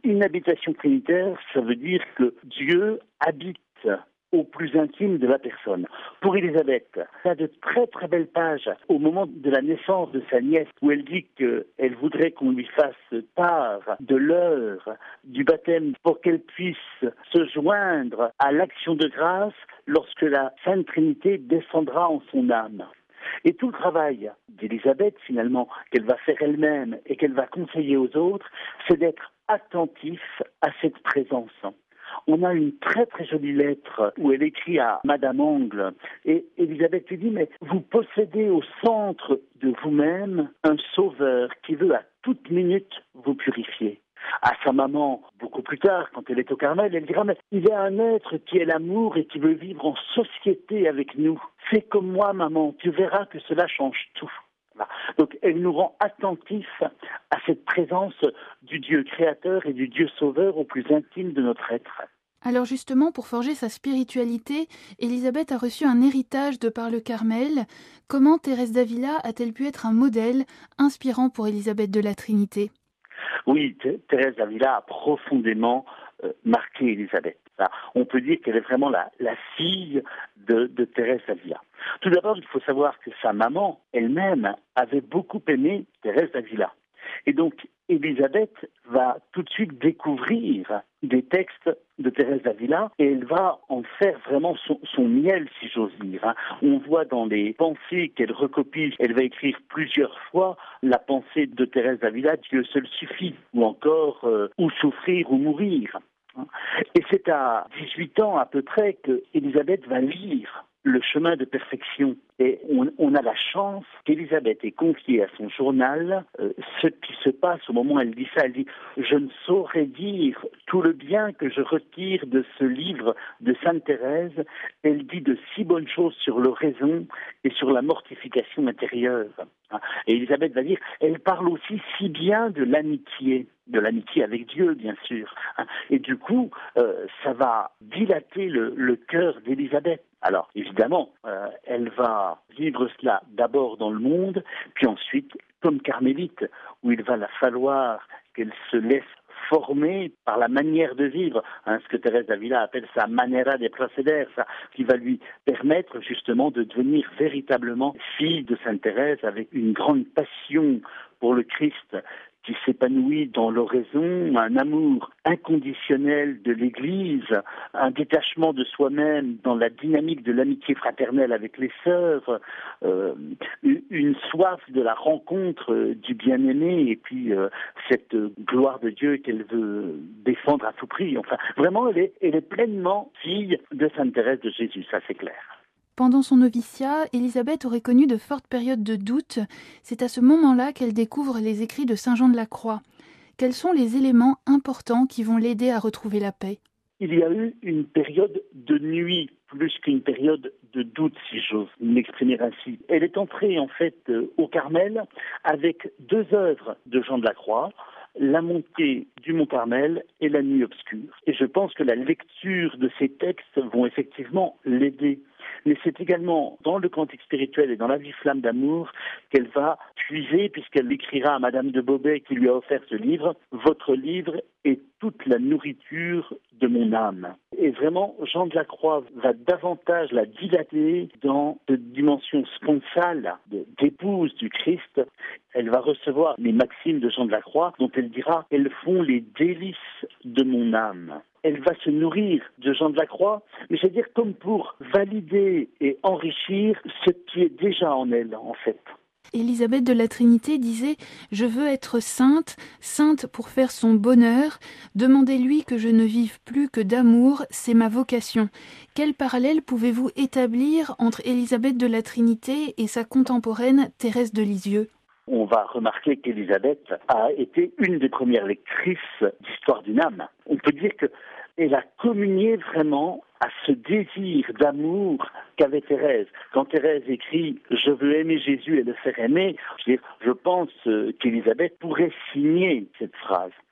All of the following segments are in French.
Une habitation trinitaire, ça veut dire que Dieu habite au plus intime de la personne. Pour Élisabeth, il y a de très très belles pages au moment de la naissance de sa nièce où elle dit qu'elle voudrait qu'on lui fasse part de l'heure du baptême pour qu'elle puisse se joindre à l'action de grâce lorsque la Sainte Trinité descendra en son âme. Et tout le travail d'Élisabeth, finalement, qu'elle va faire elle-même et qu'elle va conseiller aux autres, c'est d'être attentif à cette présence. On a une très très jolie lettre où elle écrit à Madame Angle et Élisabeth lui dit « Mais vous possédez au centre de vous-même un sauveur qui veut à toute minute vous purifier. » À sa maman, beaucoup plus tard, quand elle est au Carmel, elle dira « Mais il y a un être qui est l'amour et qui veut vivre en société avec nous. Fais comme moi, maman, tu verras que cela change tout. » Donc elle nous rend attentifs à cette présence du Dieu créateur et du Dieu sauveur au plus intime de notre être. Alors justement, pour forger sa spiritualité, Élisabeth a reçu un héritage de par le Carmel. Comment Thérèse d'Avila a-t-elle pu être un modèle inspirant pour Élisabeth de la Trinité ? Oui, Thérèse d'Avila a profondément marqué Élisabeth. On peut dire qu'elle est vraiment la fille de Thérèse d'Avila. Tout d'abord, il faut savoir que sa maman, elle-même, avait beaucoup aimé Thérèse d'Avila. Et donc, Élisabeth va tout de suite découvrir des textes de Thérèse d'Avila et elle va en faire vraiment son miel, si j'ose dire. On voit dans les pensées qu'elle recopie, elle va écrire plusieurs fois la pensée de Thérèse d'Avila, Dieu seul suffit, ou encore ou souffrir ou mourir. Et c'est à 18 ans à peu près que Élisabeth va lire le chemin de perfection. Et on a la chance qu'Élisabeth ait confié à son journal ce qui se passe au moment où elle dit ça. Elle dit « Je ne saurais dire tout le bien que je retire de ce livre de Sainte Thérèse. Elle dit de si bonnes choses sur l'oraison et sur la mortification intérieure. » Et Élisabeth va dire « Elle parle aussi si bien de l'amitié avec Dieu, bien sûr. » Et du coup, ça va dilater le cœur d'Élisabeth. Alors, évidemment, elle va vivre cela d'abord dans le monde, puis ensuite comme carmélite, où il va la falloir qu'elle se laisse former par la manière de vivre, ce que Thérèse d'Avila appelle sa manera de proceder, ça, qui va lui permettre justement de devenir véritablement fille de Sainte Thérèse avec une grande passion pour le Christ, qui s'épanouit dans l'oraison, un amour inconditionnel de l'Église, un détachement de soi-même dans la dynamique de l'amitié fraternelle avec les sœurs, une soif de la rencontre du bien-aimé et puis cette gloire de Dieu qu'elle veut défendre à tout prix. Enfin, vraiment, elle est pleinement fille de Sainte Thérèse de Jésus, ça c'est clair. Pendant son noviciat, Élisabeth aurait connu de fortes périodes de doute. C'est à ce moment-là qu'elle découvre les écrits de Saint Jean de la Croix. Quels sont les éléments importants qui vont l'aider à retrouver la paix ? Il y a eu une période de nuit, plus qu'une période de doute, si j'ose m'exprimer ainsi. Elle est entrée en fait au Carmel avec 2 œuvres de Jean de la Croix, la montée du Mont Carmel et la nuit obscure. Et je pense que la lecture de ces textes vont effectivement l'aider. Mais c'est également dans le cantique spirituel et dans la vie flamme d'amour qu'elle va puiser, puisqu'elle écrira à Madame de Beauvais qui lui a offert ce livre, « Votre livre est toute la nourriture de mon âme ». Et vraiment, Jean de la Croix va davantage la dilater dans cette dimension sponsale d'épouse du Christ. Elle va recevoir les maximes de Jean de la Croix, dont elle dira « Elles font les délices de mon âme ». Elle va se nourrir de Jean de la Croix, mais c'est-à-dire comme pour valider et enrichir ce qui est déjà en elle, en fait. Élisabeth de la Trinité disait « Je veux être sainte, sainte pour faire son bonheur. Demandez-lui que je ne vive plus que d'amour, c'est ma vocation. » Quel parallèle pouvez-vous établir entre Élisabeth de la Trinité et sa contemporaine Thérèse de Lisieux ? On va remarquer qu'Élisabeth a été une des premières lectrices d'Histoire d'une âme. On peut dire qu'elle a communié vraiment à ce désir d'amour qu'avait Thérèse. Quand Thérèse écrit « Je veux aimer Jésus et le faire aimer », je pense qu'Élisabeth pourrait signer cette phrase.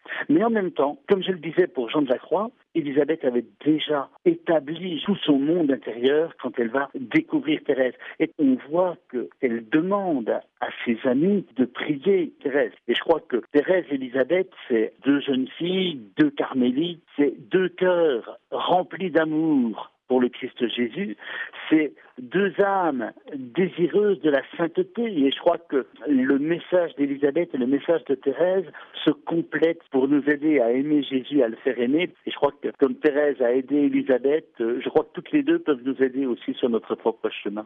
Mais en même temps, comme je le disais pour Jean de la Croix, Élisabeth avait déjà établi tout son monde intérieur quand elle va découvrir Thérèse. Et on voit qu'elle demande à ses amis de prier Thérèse. Et je crois que Thérèse et Élisabeth, c'est deux jeunes filles, deux carmélites, c'est deux cœurs remplis d'amour pour le Christ Jésus, c'est deux âmes désireuses de la sainteté. Et je crois que le message d'Élisabeth et le message de Thérèse se complètent pour nous aider à aimer Jésus, à le faire aimer. Et je crois que comme Thérèse a aidé Élisabeth, je crois que toutes les deux peuvent nous aider aussi sur notre propre chemin.